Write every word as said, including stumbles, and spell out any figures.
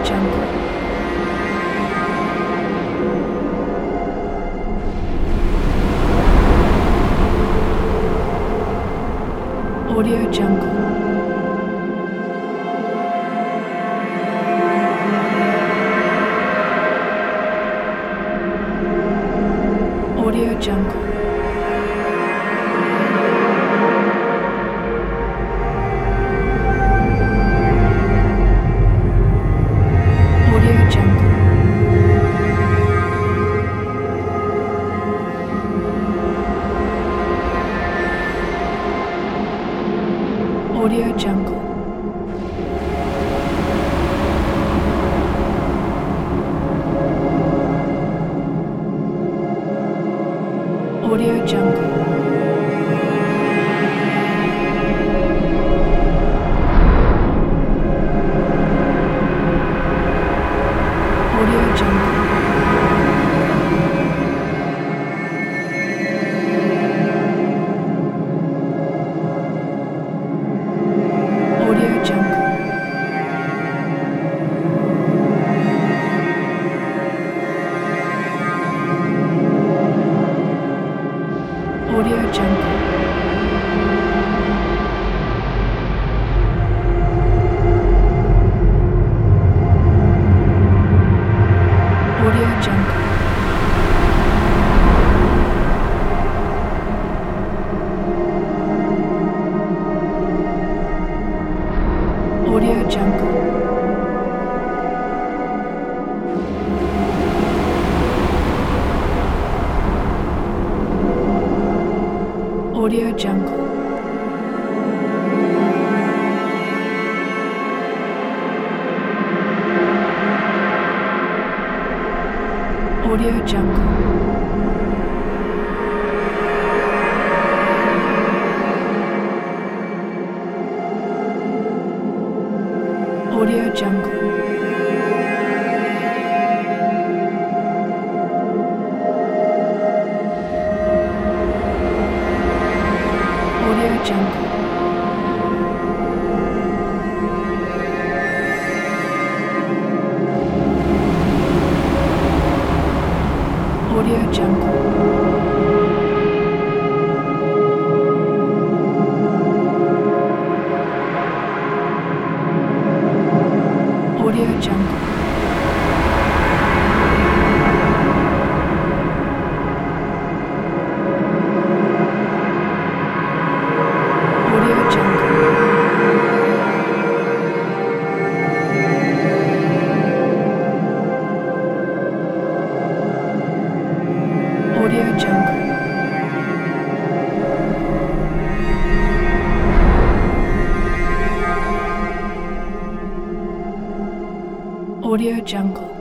Jungle. Audio Jungle. Audio Jungle. Audio Jungle. Audio Jungle. Audio Jungle. Audio Jungle. Audio Jungle. Audio Jungle. Audio Jungle. Audio Jungle. Audio Jungle. Audio Jungle. Audio Jungle. Audio Jungle. Audio Jungle. Audio Jungle. Audio Jungle. Audio Jungle. Audio Jungle.